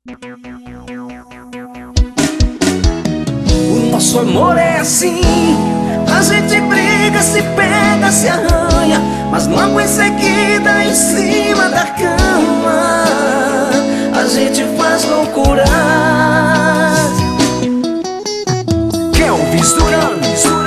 O nosso amor é assim, a gente briga, se pega, se arranha, mas logo em seguida em cima da cama a gente faz loucuras. Kelvis Duran.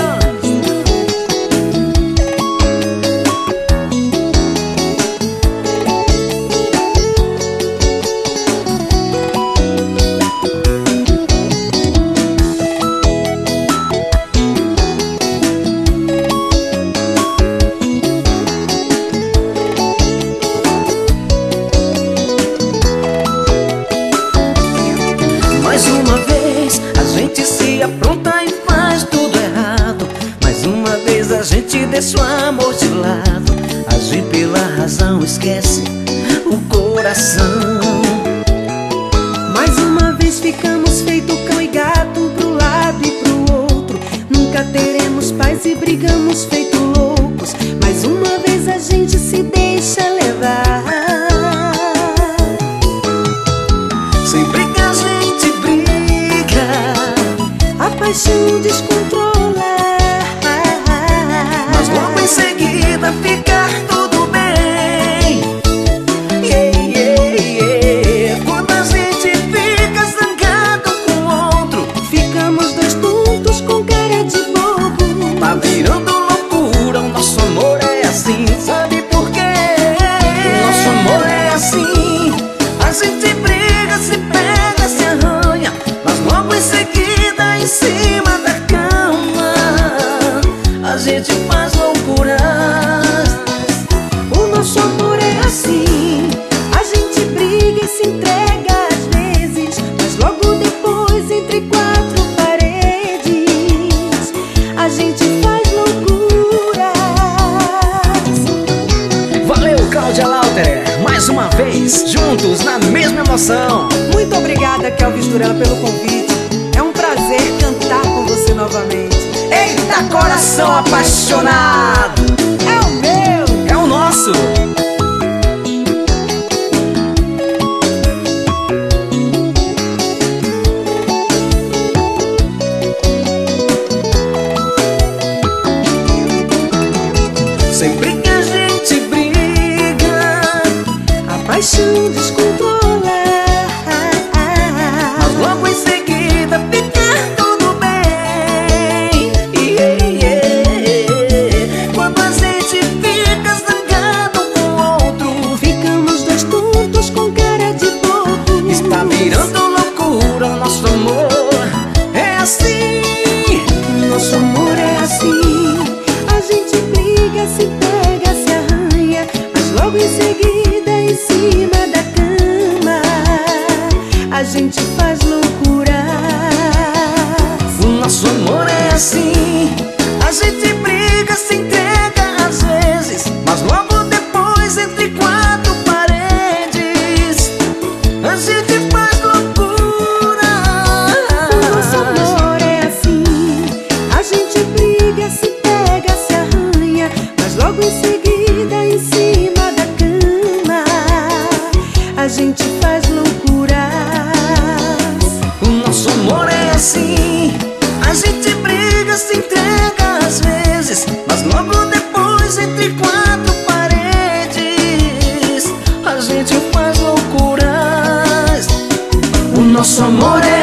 Mais uma vez a gente se apronta e faz tudo errado. Mais uma vez a gente deixa o amor de lado. Agir pela razão, esquece o coração. Mais uma vez ficamos feito cão e gato, um pro lado e pro outro. Nunca teremos paz e brigamos feito loucos. Mais uma vez a gente se deixa levar. Sempre que a gente briga, A paixão descontrola, mas logo em seguida ficar tudo bem. Yeah, yeah, yeah. Quando a gente fica zangado com o outro, ficamos dois tontos com cara de bobo. tá virando loucura. O nosso amor é assim, sabe por quê? O nosso amor é assim, a gente briga, se pega, se arranha, mas logo em seguida em cima da cama a gente faz loucuras. O nosso amor é assim, a gente briga e se entrega às vezes, mas logo depois entre quatro paredes a gente faz loucuras. Valeu, Cláudia Lauter, mais uma vez, juntos na mesma emoção. Muito obrigada, Kelvis Durela, pelo convite. É um prazer cantar com você novamente. Eita, coração apaixonado, É o meu! é o nosso. Sempre que a gente briga, A paixão descontrola, mas logo em seguida ficar tudo bem. Yeah, yeah. Quando a gente fica zangado com o outro, ficamos dois tontos com cara de bobo. está virando loucura. O nosso amor é assim. Nosso amor é assim, a gente briga, se pega, se arranha, mas logo em seguida em cima da cama a gente faz loucuras. O nosso amor é assim, a gente briga, se entrega às vezes, mas logo depois entre quatro paredes a gente faz loucura. Nosso amor é assim, a gente briga, se pega, se arranha, mas logo em seguida em cima da cama a gente faz loucuras. O nosso amor é assim, a gente briga, se entrega às vezes, mas logo depois entre quatro paredes a gente faz loucuras. O nosso amor é